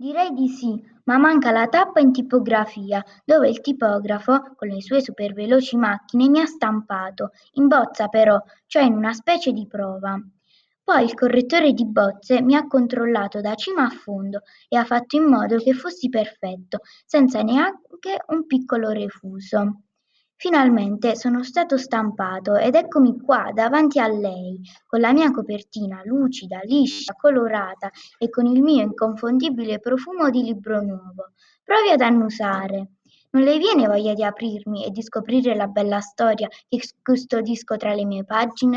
Direi di sì, ma manca la tappa in tipografia, dove il tipografo, con le sue superveloci macchine, mi ha stampato, in bozza però, cioè in una specie di prova. Poi il correttore di bozze mi ha controllato da cima a fondo e ha fatto in modo che fossi perfetto, senza neanche un piccolo refuso. Finalmente sono stato stampato ed eccomi qua davanti a lei, con la mia copertina lucida, liscia, colorata e con il mio inconfondibile profumo di libro nuovo. Provi ad annusare. Non le viene voglia di aprirmi e di scoprire la bella storia che custodisco tra le mie pagine?